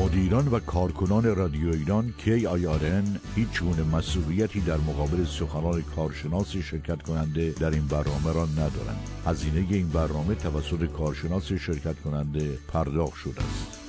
مدیران و کارکنان رادیو ایران KIRN هیچ گونه مسئولیتی در مقابل سخنان کارشناس شرکت کننده در این برنامه را ندارند. هزینه این برنامه توسط کارشناس شرکت کننده پرداخت شده است.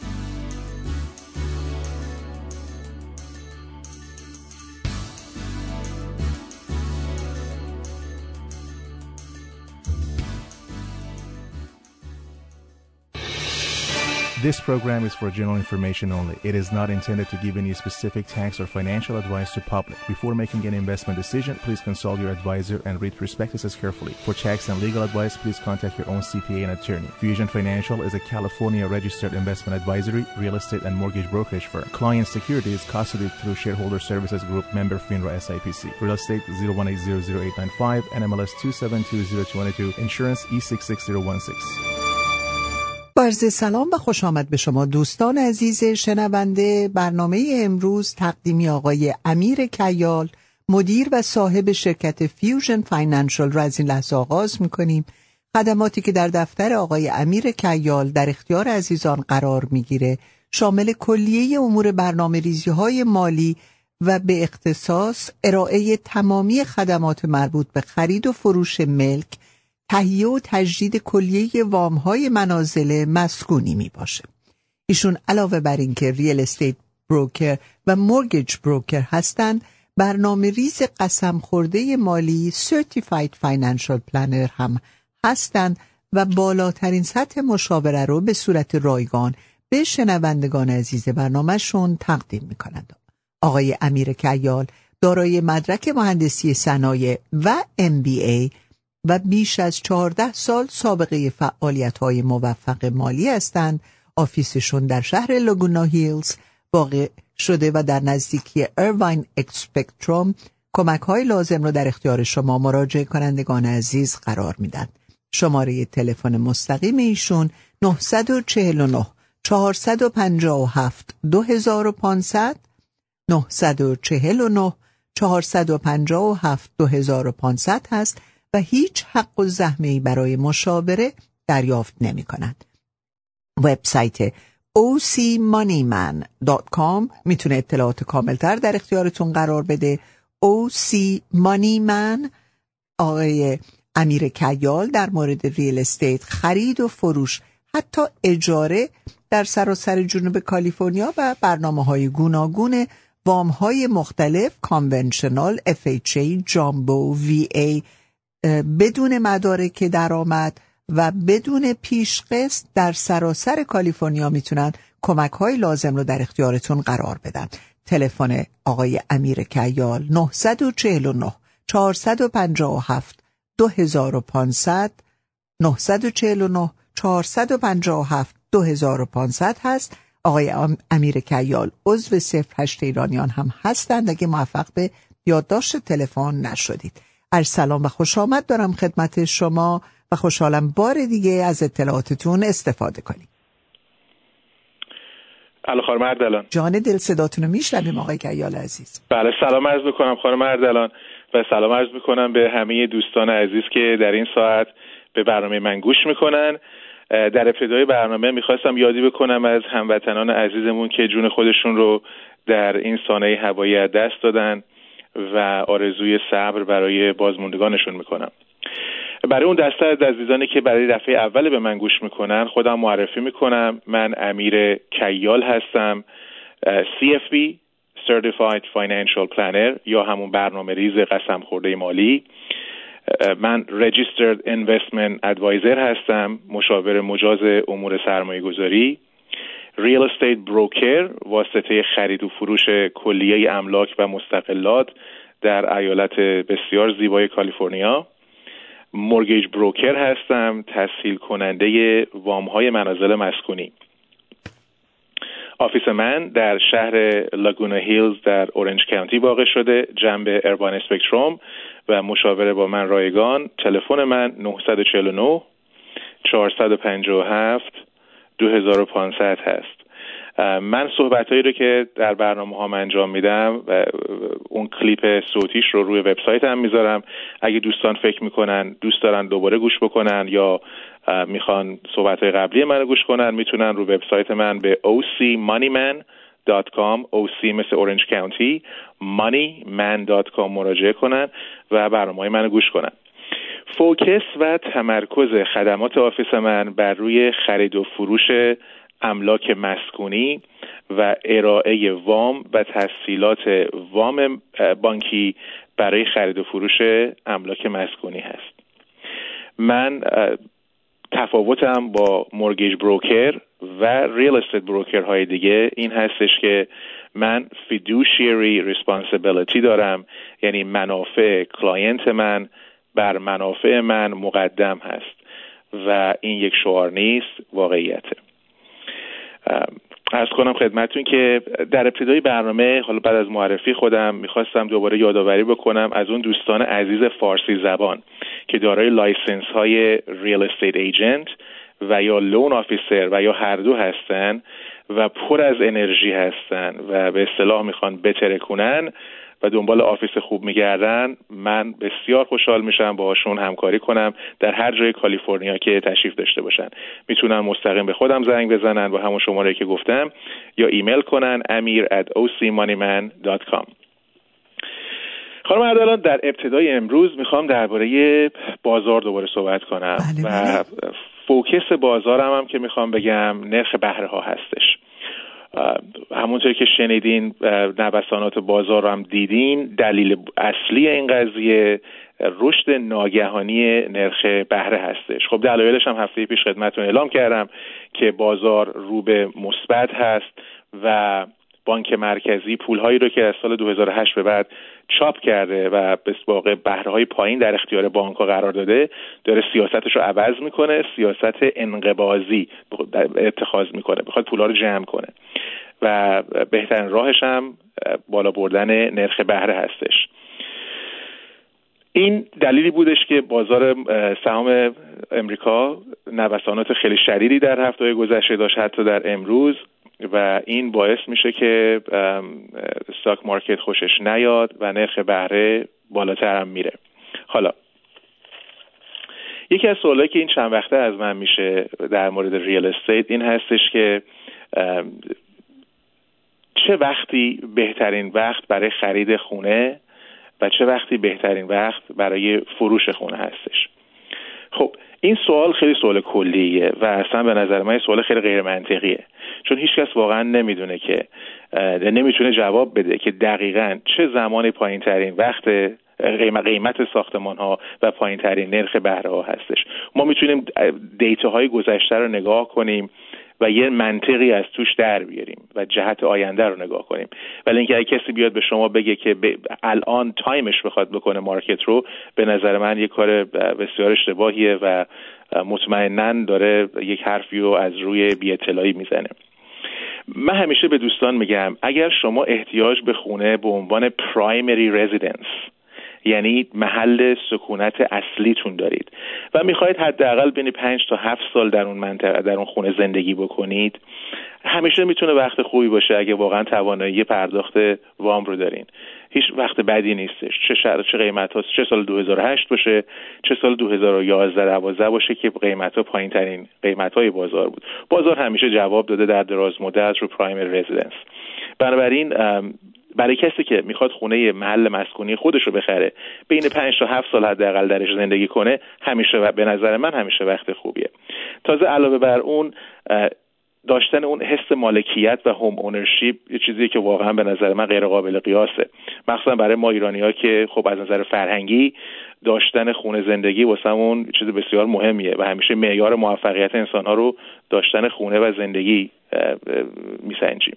This program is for general information only. It is not intended to give any specific tax or financial advice to public. Before making an investment decision, please consult your advisor and read prospectuses carefully. For tax and legal advice, please contact your own CPA and attorney. Fusion Financial is a California registered investment advisory, real estate, and mortgage brokerage firm. Client security is custodied through Shareholder Services Group, member FINRA SIPC. Real estate 018000895, NMLS 272022, insurance E66016. عرض سلام و خوش آمد به شما دوستان عزیز شنونده. برنامه امروز تقدیمی آقای امیر کیال، مدیر و صاحب شرکت فیوژن فاینانشل را از این لحظه آغاز می‌کنیم. خدماتی که در دفتر آقای امیر کیال در اختیار عزیزان قرار می‌گیره شامل کلیه امور برنامه‌ریزی‌های مالی و به اختصاص ارائه تمامی خدمات مربوط به خرید و فروش ملک، تهیه و تجدید کلیه وام‌های منازل مسکونی می باشه. ایشون علاوه بر این که ریل استیت بروکر و مورگیج بروکر هستند، برنامه ریز قسم خورده مالی سرتیفاید فاینانشل پلنر هم هستند و بالاترین سطح مشاوره رو به صورت رایگان به شنوندگان عزیز برنامه‌شون تقدیم می کنند. آقای امیر کیال دارای مدرک مهندسی صنایع و MBA و بیش از 14 سال سابقه فعالیت‌های موفق مالی هستند. آفیسشون در شهر لاگونا هیلز واقع شده و در نزدیکی ایرواین اکسپکتروم. کمک‌های لازم رو در اختیار شما مراجعه کنندگان عزیز قرار میدن. شماره تلفن مستقیم ایشون 949 457 2500 949 457 2500 هست و هیچ حق و زحمه‌ای برای مشاوره دریافت نمی‌کنند. وبسایت ocmoneyman.com میتونه اطلاعات کاملتر در اختیارتون قرار بده. ocmoneyman. آقای امیر کیال در مورد ریل استیت، خرید و فروش، حتی اجاره در سراسر جنوب کالیفرنیا و برنامه‌های گوناگون وام‌های مختلف، کانونشنال، FHA، جامبو، VA، بدون مدارک درآمد و بدون پیشقسط در سراسر کالیفرنیا میتونن کمک‌های لازم رو در اختیارتون قرار بدن. تلفن آقای امیر کیال 949 457 2500 949 457 2500 هست. آقای امیر کیال عضو 08 ایرانیان هم هستند اگه موفق به یادداشت تلفن نشدید. سلام و خوش آمد دارم خدمت شما و خوشحالم بار دیگه از اطلاعاتتون استفاده کنیم. خانم اردلان، جان دل صداتون رو میشنویم آقای کیال عزیز. بله، سلام عرض میکنم خانم اردلان و سلام عرض میکنم به همه دوستان عزیز که در این ساعت به برنامه من گوش میکنن. در ابتدای برنامه میخواستم یادی بکنم از هموطنان عزیزمون که جون خودشون رو در این سانحه هوایی از دست دادن و آرزوی صبر برای بازموندگانشون میکنم. برای اون دسته از عزیزانی که برای دفعه اول به من گوش میکنن خودم معرفی میکنم. من امیر کیال هستم، CFP Certified Financial Planner یا همون برنامه ریز قسم خورده مالی. من Registered Investment Advisor هستم، مشاور مجاز امور سرمایه گذاری. ریل استیت بروکر، واسطه خرید و فروش کلیه املاک و مستقلات در ایالت بسیار زیبای کالیفرنیا. مورگیج بروکر هستم، تسهیل کننده وام‌های منازل مسکونی. آفیس من در شهر لاگونا هیلز در اورنج کانتی واقع شده، جنب ایرواین اسپکتروم و مشاوره با من رایگان. تلفن من 949 457 2500 هست. من صحبتایی رو که در برنامه ها انجام میدم و اون کلیپ صوتیش رو روی وبسایت هم میذارم. اگه دوستان فکر میکنن دوست دارن دوباره گوش بکنن یا میخوان صحبت‌های قبلی من رو گوش کنن میتونن رو وبسایت من به ocmoneyman.com OC مثل اورنج کانتی moneyman.com مراجعه کنن و برنامه‌های من رو گوش کنن. فوکس و تمرکز خدمات آفیس من بر روی خرید و فروش املاک مسکونی و ارائه وام و تسهیلات وام بانکی برای خرید و فروش املاک مسکونی هست. من تفاوتم با مورگیج بروکر و ریل استیت بروکر های دیگه این هستش که من فیدوشیری ریسپانسیبیلیتی دارم، یعنی منافع کلاینت من بر منافع من مقدم هست و این یک شعار نیست، واقعیته. عرض کنم خدمتتون که در ابتدای برنامه حالا بعد از معرفی خودم میخواستم دوباره یادآوری بکنم از اون دوستان عزیز فارسی زبان که دارای لایسنس های ریل استیت ایجنت و یا لون آفیسر و یا هر دو هستن و پر از انرژی هستن و به اصطلاح میخوان بترکونن و دنبال آفیس خوب میگردن، من بسیار خوشحال میشم باهاشون همکاری کنم در هر جای کالیفرنیا که تشریف داشته باشن. میتونن مستقیم به خودم زنگ بزنن با همون شماره که گفتم یا ایمیل کنن amir@ocmoneyman.com. خانم اردلان، در ابتدای امروز میخوام درباره بازار دوباره صحبت کنم و فوکس بازارم هم که میخوام بگم نرخ بهره ها هستش. همونطور که شنیدین نوسانات بازار رو هم دیدین، دلیل اصلی این قضیه رشد ناگهانی نرخ بهره هستش. خب دلایلش هم هفته پیش خدمتتون اعلام کردم که بازار رو به مثبت هست و بانک مرکزی پولهایی رو که از سال 2008 به بعد چاپ کرده و به واقع بهره‌های پایین در اختیار بانک‌ها قرار داده، داره سیاستش رو عوض میکنه، سیاست انقباضی اتخاذ میکنه، بخواد پولها رو جمع کنه و بهترین راهش هم بالا بردن نرخ بهره هستش. این دلیلی بودش که بازار سهام امریکا نوسانات خیلی شدیدی در هفته گذشته داشت، حتی در امروز، و این باعث میشه که استاک مارکت خوشش نیاد و نرخ بهره بالاتر هم میره. حالا یکی از سوالایی که این چند وقته از من میشه در مورد ریل استیت این هستش که چه وقتی بهترین وقت برای خرید خونه و چه وقتی بهترین وقت برای فروش خونه هستش. خب این سوال خیلی سوال کلیه و اصلا به نظر من سوال خیلی غیر منطقیه، چون هیچ کس واقعا نمیتونه جواب بده که دقیقاً چه زمانی پایین ترین وقت قیمت ساختمان ها و پایین ترین نرخ بهره ها هستش. ما میتونیم دیتاهای گذشته رو نگاه کنیم و یه منطقی از توش در بیاریم و جهت آینده رو نگاه کنیم، ولی اینکه اگه کسی بیاد به شما بگه که الان تایمش بخواد بکنه مارکت رو، به نظر من یک کار بسیار اشتباهیه و مطمئناً داره یک حرفی رو از روی بی‌اطلاعی میزنه. من همیشه به دوستان میگم اگر شما احتیاج به خونه به عنوان پرایمری رزیدنس، یعنی محل سکونت اصلیتون دارید و میخواید حداقل بین 5 تا 7 سال در اون منطقه در اون خونه زندگی بکنید، همیشه میتونه وقت خوبی باشه اگه واقعا توانایی پرداخت وام رو دارین. هیچ وقت بدی نیستش، چه قیمت هاست، چه سال 2008 باشه، چه سال 2011-12 باشه که قیمت ها پایین ترین قیمت های بازار بود. بازار همیشه جواب داده در دراز مدت رو پرایمری رزیدنس. بنابراین برای کسی که میخواد خونه محل مسکونی خودش رو بخره، بین 5 تا 7 سال حداقل درش زندگی کنه، همیشه به نظر من همیشه وقت خوبیه. تازه علاوه بر اون داشتن اون حس مالکیت و هوم اونرشیپ یه چیزیه که واقعا به نظر من غیر قابل قیاسه، مخصوصا برای ما ایرانی‌ها که خب از نظر فرهنگی داشتن خونه زندگی واسمون چیز بسیار مهمیه و همیشه معیار موفقیت انسان‌ها رو داشتن خونه و زندگی میسنجیم.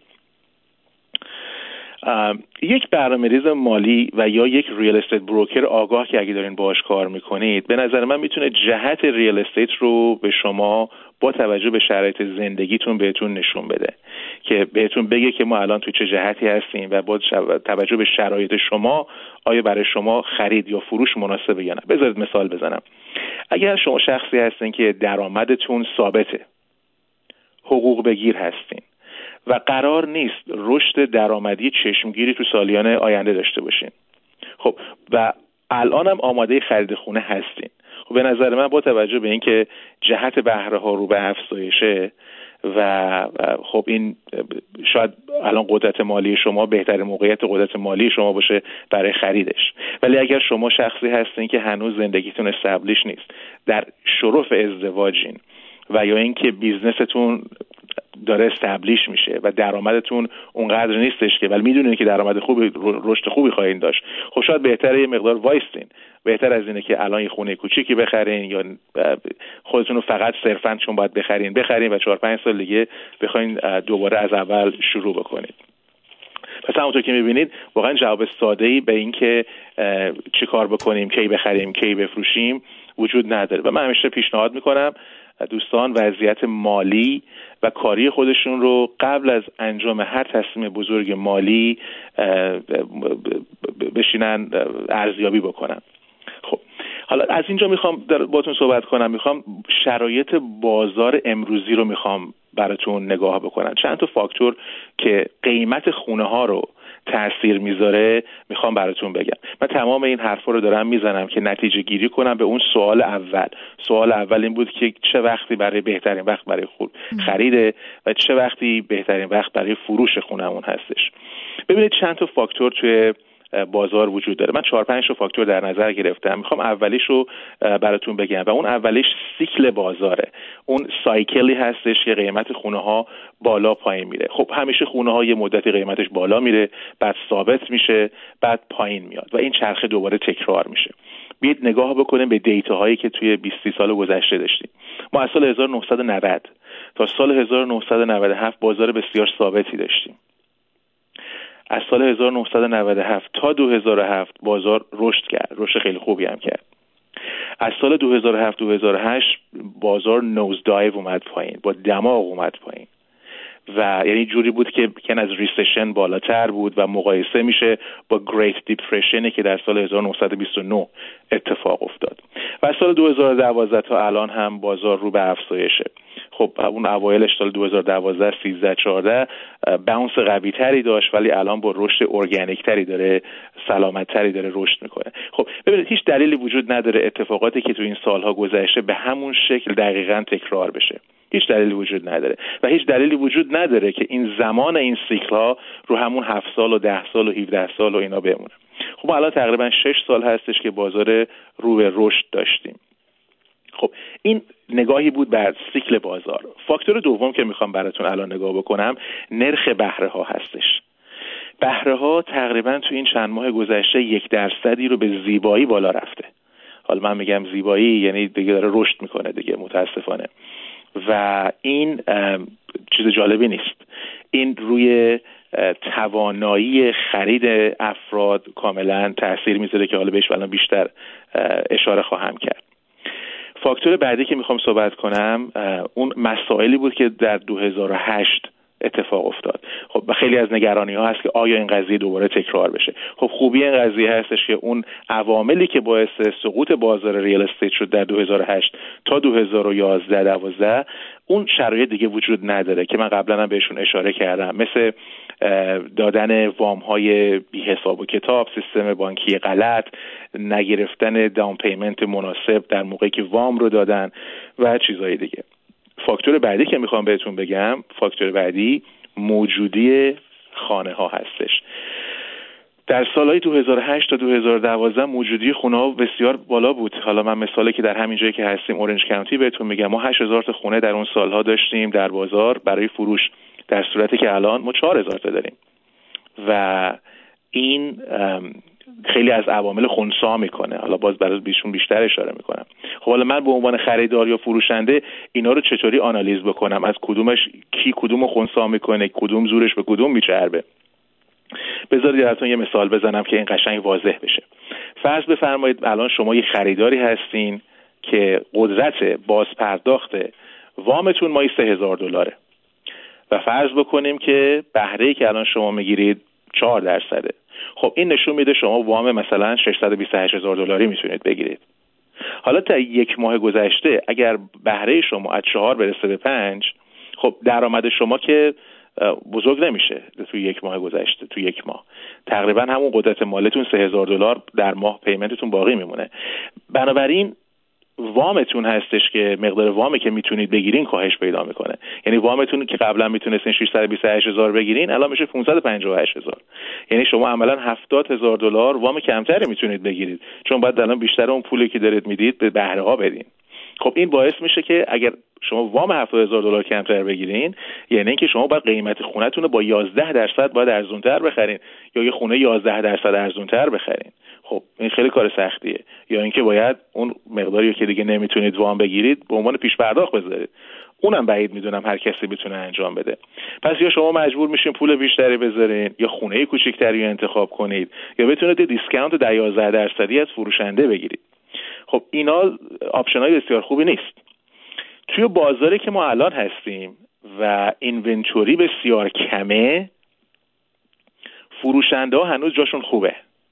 یک برنامه‌ریز مالی و یا یک ریل استیت بروکر آگاه که اگه دارین باهاش کار میکنید، به نظر من میتونه جهت ریل استیت رو به شما با توجه به شرایط زندگیتون بهتون نشون بده، که بهتون بگه که ما الان توی چه جهتی هستیم و با توجه به شرایط شما آیا برای شما خرید یا فروش مناسبه یا نه. بذارید مثال بزنم. اگر شما شخصی هستین که درآمدتون ثابته، حقوق بگیر هستین و قرار نیست رشد درآمدی چشمگیری تو سالیان آینده داشته باشین، خب و الان هم آماده خرید خونه هستین، خب به نظر من با توجه به اینکه جهت بهره ها رو به افزایشه و خب این شاید الان قدرت مالی شما بهترین موقعیت قدرت مالی شما باشه برای خریدش، ولی اگر شما شخصی هستین که هنوز زندگیتون استبلیش نیست، در شرف ازدواجین و یا اینکه بیزنستون داره استبلیش میشه و درآمدتون اونقدر نیستش که ولی میدونین که درآمد خوبی رشد خوبی خواهید داشت، خب شاید بهتره یه مقدار وایستین. بهتر از اینه که الان یه خونه کوچیکی بخرین یا خودتون رو فقط صرفاً چون باید بخرین و 4-5 سال دیگه بخواین دوباره از اول شروع بکنید. پس همونطور که میبینید واقعا جواب ساده‌ای به این که چی کار بکنیم، کی بخریم، کی بفروشیم وجود نداره و من همیشه پیشنهاد میکنم دوستان وضعیت مالی و کاری خودشون رو قبل از انجام هر تصمیم بزرگ مالی بشینن ارزیابی بکنن. خب حالا از اینجا میخوام باتون صحبت کنم، میخوام شرایط بازار امروزی رو میخوام براتون نگاه بکنم. چند تا فاکتور که قیمت خونه ها رو تأثیر میذاره میخوام براتون بگم. من تمام این حرفا رو دارم میزنم که نتیجه گیری کنم به اون سوال اول. سوال اول این بود که چه وقتی برای بهترین وقت برای خریده و چه وقتی بهترین وقت برای فروش خونمون هستش. ببینید چند تا فاکتور توی بازار وجود داره. من 4-5 فاکتور در نظر گرفتم، میخوام اولیش رو براتون بگم و اون اولیش سیکل بازاره. اون سایکلی هستش که قیمت خونه ها بالا پایین میره. خب همیشه خونه ها یه مدتی قیمتش بالا میره، بعد ثابت میشه، بعد پایین میاد و این چرخه دوباره تکرار میشه. بیاید نگاه بکنیم به دیتاهایی که توی 20 سال گذشته داشتیم. ما از سال 1990 تا سال 1997 بازار بسیار ثابتی داشتیم. از سال 1997 تا 2007 بازار رشد کرد، رشد خیلی خوبی هم کرد. از سال 2007-2008 بازار نوزدایو اومد پایین، با دماغ اومد پایین و یعنی جوری بود که کن از ریسشن بالاتر بود و مقایسه میشه با گریت دیپرشنی که در سال 1929 اتفاق افتاد. و از سال 2012 تا الان هم بازار رو به افزایشه. خب اون اوایلش سال 2012 13-14 باونس قوی تری داشت ولی الان با رشد ارگانیک تری داره، سلامت تری داره رشد میکنه. خب ببینید هیچ دلیلی وجود نداره اتفاقاتی که تو این سالها گذشته به همون شکل دقیقاً تکرار بشه. هیچ دلیلی وجود نداره و هیچ دلیلی وجود نداره که این زمان این سیکل ها رو همون 7 سال و 10 سال و 17 سال و اینا بمونه. خب الان تقریبا 6 سال هستش که بازار رو به رشد داشتیم. خب این نگاهی بود بر سیکل بازار. فاکتور دوم که میخوام براتون الان نگاه بکنم نرخ بهره ها هستش. بهره ها تقریبا تو این چند ماه گذشته 1% رو به زیبایی بالا رفته. حالا من میگم زیبایی یعنی دیگه داره رشد میکنه دیگه متاسفانه و این چیز جالبی نیست. این روی توانایی خرید افراد کاملا تأثیر میذاره که حالا بهش الان بیشتر اشاره خواهم کرد. فاکتور بعدی که میخوام صحبت کنم اون مسائلی بود که در 2008 اتفاق افتاد. خب خیلی از نگرانی ها هست که آیا این قضیه دوباره تکرار بشه. خب خوبی این قضیه هستش که اون عواملی که باعث سقوط بازار ریال استیت شد در 2008 تا 2011-12 اون شرایط دیگه وجود نداره که من قبلا هم بهشون اشاره کردم، مثل دادن وام های بی حساب و کتاب، سیستم بانکی غلط، نگرفتن داون پیمنت مناسب در موقعی که وام رو دادن و چیزهای دیگه. فاکتور بعدی که میخوام بهتون بگم، فاکتور بعدی موجودی خانه ها هستش. در سالهای 2008 تا 2012 موجودی خونه ها بسیار بالا بود. حالا من مثالی که در همین جایی که هستیم اورنج کانتی بهتون میگم، ما 8000 تا خونه در اون سالها داشتیم در بازار برای فروش، در صورتی که الان ما 4000 تا داریم و این خیلی از عوامل خنثی میکنه. حالا باز برای بیشون بیشتر اشاره میکنم. خب حالا من به عنوان خریدار یا فروشنده اینا رو چطوری آنالیز بکنم؟ از کدومش کی کدومو خنثی میکنه، کدوم زورش به کدوم میچربه؟ بذارید براتون یه مثال بزنم که این قشنگ واضح بشه. فرض بفرمایید الان شما یه خریداری هستین که قدرت بازپرداخت وامتون ماهی $3000 و فرض بکنیم که بهره‌ای که الان شما میگیرید 4%. خب این نشون میده شما وام مثلا $628,000 میتونید بگیرید. حالا تا یک ماه گذشته اگر بهره شما از 4 برسه به 5، خب درآمد شما که بزرگ نمیشه. توی یک ماه گذشته، توی یک ماه تقریبا همون قدرت مالیتون $3000 در ماه پیمنتتون باقی میمونه. بنابراین وامتون هستش که مقدار وامی که میتونید بگیرین کاهش پیدا میکنه. یعنی وامتون که قبلا میتونستین 628,000 بگیرین الان میشه 558,000. یعنی شما عملا $70,000 وام کمتری میتونید بگیرید، چون باید الان بیشتر اون پولی که دارید میدید به بهره ها بدین. خب این باعث میشه که اگر شما وام $70,000 کمتر بگیرین، یعنی اینکه شما باید قیمت خونه‌تون رو با 11% باید ارزان‌تر بخرین یا یه خونه 11% ارزان‌تر بخرین. خب این خیلی کار سختیه. یا اینکه باید اون مقداری که دیگه نمیتونید وام بگیرید به عنوان پیش پرداخت بذارید. اونم بعید میدونم هر کسی بتونه انجام بده. پس یا شما مجبور میشین پول بیشتری بذارین یا خونه کوچیک‌تری رو انتخاب کنید یا بتونید دیسکانت 11% از فروشنده بگیرید. خب اینا آپشن‌های بسیار خوبی نیست. توی بازاری که ما الان هستیم و اینونتوری بسیار کمه، فروشنده ها هنوز جاشون خوبه.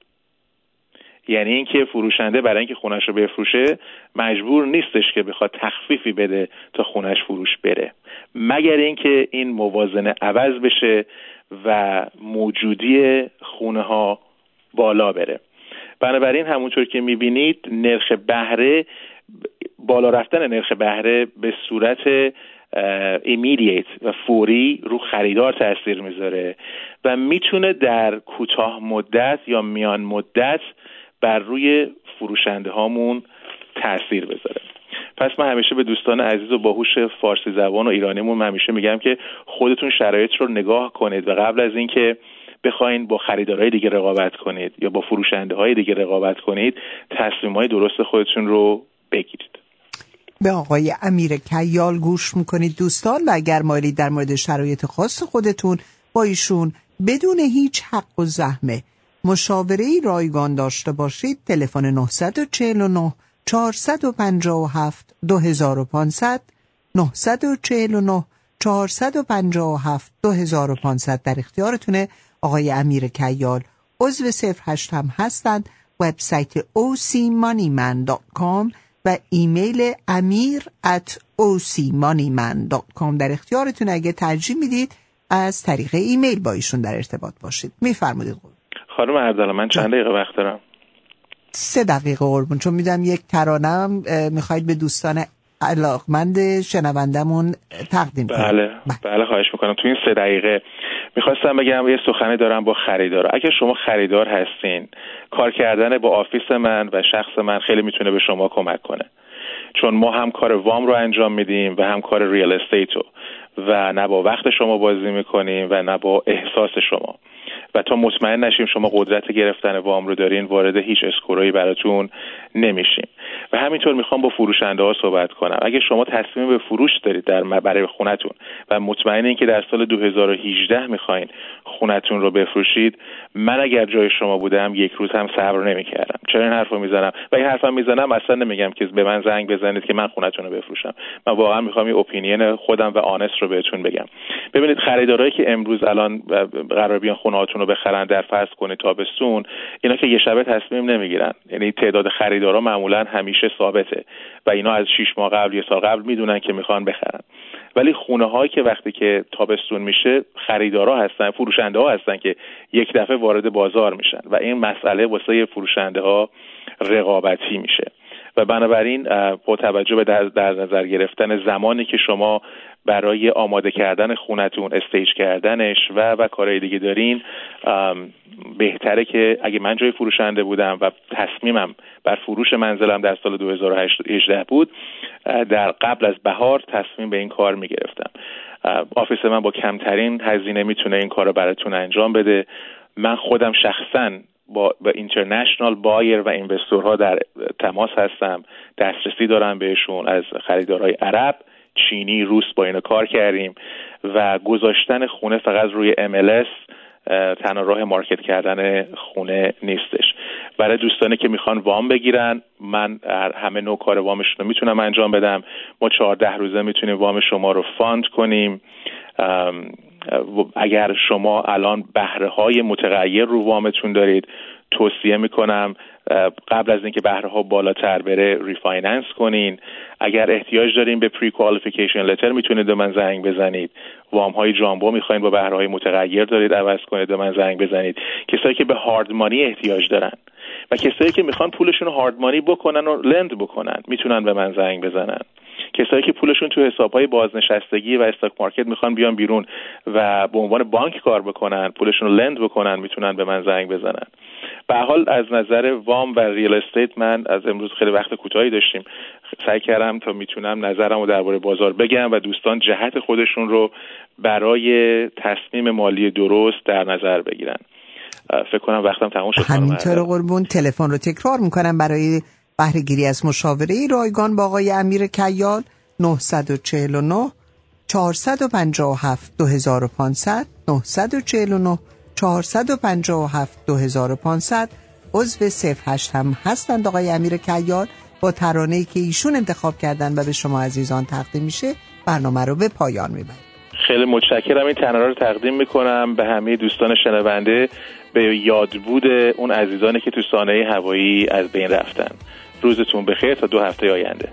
یعنی اینکه فروشنده برای اینکه خونش رو بفروشه مجبور نیستش که بخواد تخفیفی بده تا خونش فروش بره، مگر اینکه این موازنه عوض بشه و موجودی خونه ها بالا بره. بنابراین همونطور که میبینید نرخ بهره، بالا رفتن نرخ بهره به صورت ایمیدیت و فوری رو خریدار تاثیر میذاره و میتونه در کوتاه مدت یا میان مدت بر روی فروشنده هامون تاثیر بذاره. پس من همیشه به دوستان عزیز و باهوش فارسی زبان و ایرانیمون همیشه میگم که خودتون شرایط رو نگاه کنید و قبل از اینکه بخواین با خریدارهای دیگه رقابت کنید یا با فروشنده های دیگه رقابت کنید، تصمیم‌های درست خودتون رو بگیرید. به آقای امیر کیال گوش میکنید دوستان، و اگر مایلید در مورد شرایط خاص خودتون با ایشون بدون هیچ حق و زحمه مشاوره‌ای رایگان داشته باشید، تلفن 949 457 2500 949 457 2500 در اختیارتونه. آقای امیر کیال عضو 08 هم هستند. وبسایت ocmoneyman.com و ایمیل amir@ocmoneyman.com در اختیارتون. اگه ترجیح میدید از طریق ایمیل با ایشون در ارتباط باشید. میفرمایید خانم اردلان. من چند دقیقه وقت دارم؟ 3 دقیقه قربون، چون میدم یک ترانم میخواید به دوستان علاقمند شنوندمون تقدیم کنید. بله خواهش میکنم. تو این 3 دقیقه میخواستم بگم یه سخنی دارم با خریدار. اگه شما خریدار هستین، کار کردن با آفیس من و شخص من خیلی میتونه به شما کمک کنه، چون ما هم کار وام رو انجام میدیم و هم کار ریال استیت رو، و نه با وقت شما بازی میکنیم و نه با احساس شما، و تا مطمئن نشیم شما قدرت گرفتن وام رو دارین وارد هیچ اسکورایی براتون نمیشیم. و همینطور میخوام با فروشنده ها صحبت کنم. اگه شما تصمیم به فروش دارید برای خونتون و مطمئنین که در سال 2018 میخواین خونتون رو بفروشید، من اگر جای شما بودم یک روز هم صبر نمیکردم. چرا این حرفو میزنم؟ و این حرفم میزنم اصلا نمیگم که به من زنگ بزنید که من خونتون رو بفروشم. من واقعا میخوام این اپینین خودم و آنست رو بهتون بگم. ببینید خریدارایی که امروز الان قرار بیان خونه‌هاتون رو بخرن در فرض کنید تابستون، اینا که یه شبه تصمیم نمیگیرن. یعنی تعداد خریدارا معمولا همیشه ثابته و اینا از 6 ماه قبل، یه سال قبل میدونن که میخوان بخرن. ولی خونه‌هایی که وقتی که تابستون میشه خریدارا هستن، فروشنده ها هستن که یک دفعه وارد بازار میشن و این مسئله واسه فروشنده ها رقابتی میشه. و بنابراین با توجه به در نظر گرفتن زمانی که شما برای آماده کردن خونتون، استیج کردنش و کارهای دیگه دارین، بهتره که اگه من جای فروشنده بودم و تصمیمم بر فروش منزلم در سال 2018 بود، در قبل از بهار تصمیم به این کار میگرفتم. آفیس من با کمترین هزینه میتونه این کار رو براتون انجام بده. من خودم شخصاً با اینترنشنال بایر و اینوستورها در تماس هستم، دسترسی دارم بهشون. از خریدارهای عرب، چینی، روس با اینا کار کردیم و گذاشتن خونه فقط روی MLS تنها راه مارکت کردن خونه نیستش. برای دوستانی که میخوان وام بگیرن، من همه نوع کار وامشون رو میتونم انجام بدم. ما 14 روزه میتونیم وام شما رو فاند کنیم. اگر شما الان بهره های متغیر رو وامتون دارید، توصیه میکنم قبل از اینکه بهره ها بالاتر بره ریفایننس کنین. اگر احتیاج دارین به پری کوالیفیکیشن لتر میتونید به من زنگ بزنید. وام های جامبو میخواین با بهره های متغیر دارید عوض کنید به من زنگ بزنید. کسایی که به هارد مانی احتیاج دارن و کسایی که میخوان پولشون رو هارد مانی بکنن و لند بکنن میتونن به من زنگ بزنن. کسایی که پولشون تو حساب‌های بازنشستگی و استاک مارکت میخوان بیان بیرون و به عنوان بانک کار بکنن، پولشون رو لند بکنن، میتونن به من زنگ بزنن. به هر حال از نظر وام و ریال استیت من از امروز خیلی وقت کوتاهی داشتیم، سعی کردم تا میتونم نظرمو درباره بازار بگم و دوستان جهت خودشون رو برای تصمیم مالی درست در نظر بگیرن. فکر کنم وقتم تموم شد. همینطور قربون. تلفن رو تکرار میکنم برای بهره گیری از مشاوره رایگان با آقای امیر کیال 949 457 2500 949 457 2500 عضو 08 هم هستند آقای امیر کیال. با ترانه‌ای که ایشون انتخاب کردن و به شما عزیزان تقدیم میشه برنامه رو به پایان میبریم. خیلی متشکرم. این ترانه رو تقدیم میکنم به همه دوستان شنونده به یادبود اون عزیزانی که تو سانحه هوایی از بین رفتن. روزتون بخیر تا 2 هفته آینده.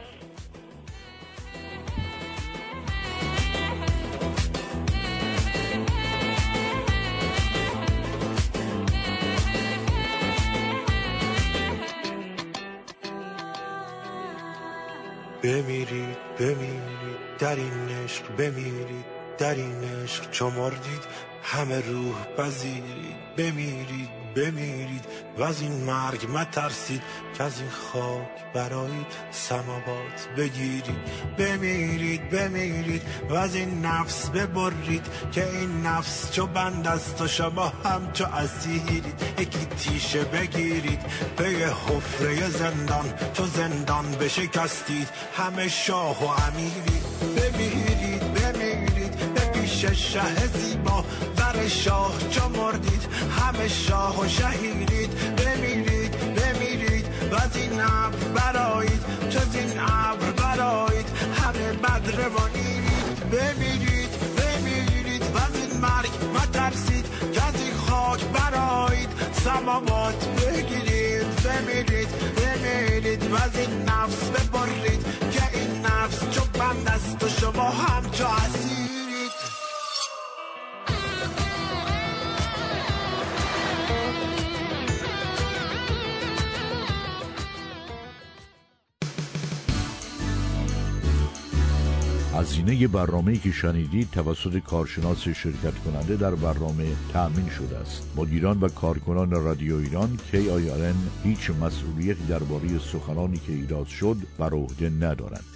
بمیرید بمیرید در این عشق، بمیرید در این عشق چو مردید همه روح پذیرید. بمیرید بمیرید و از این مرگ مترسید که از این خاک برایید سماوات بگیرید. بمیرید بمیرید و از این نفس ببرید که این نفس چو بند است و شما هم چو اسیرید. یکی تیشه بگیرید به حفره زندان، چو زندان بشکستید همه شاه و امیرید. بمیرید بمیرید به پیش شه زیبا، بر شاه چو مردید همه شاه و شهیدید. بمیرید بمیرید و از این ابر برایید، چو از این ابر برایید همه بدر منیرید. بمیرید بمیرید و از این مرگ مترسید که از این خاک برایید سماوات بگیرید. بمیرید بمیرید و از این نفس ببرید که این نفس چو بند است و شما هم چو اسیرید. هزینه برنامه‌ای که شنیدید توسط کارشناس شرکت کننده در برنامه تأمین شده است. مدیران و کارکنان رادیو ایران KIRN هیچ مسئولیتی درباره سخنانی که ایراد شد بر عهده ندارند.